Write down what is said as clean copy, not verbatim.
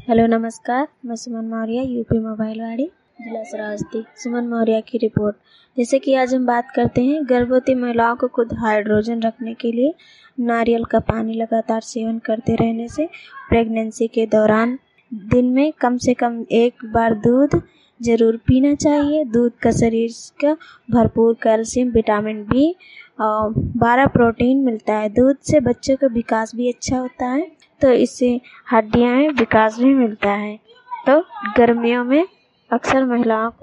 Hello नमस्कार, मैं सुमन Maurya UP mobile वाड़ी जिला श्रावस्ती। सुमन मौर्य की रिपोर्ट। जैसे कि आज हम बात करते हैं गर्भवती महिलाओं को खुद हाइड्रोजन रखने के लिए नारियल का पानी लगातार सेवन करते रहने से प्रेगनेंसी के दौरान दिन में कम से कम एक बार दूध जरूर पीना चाहिए। दूध का शरीर का भरपूर कैल्शियम, विटामिन बी और 12 प्रोटीन मिलता है। दूध से बच्चों का विकास भी अच्छा होता है, तो इससे हड्डियां में विकास भी मिलता है। तो गर्मियों में अक्सर महिलाओं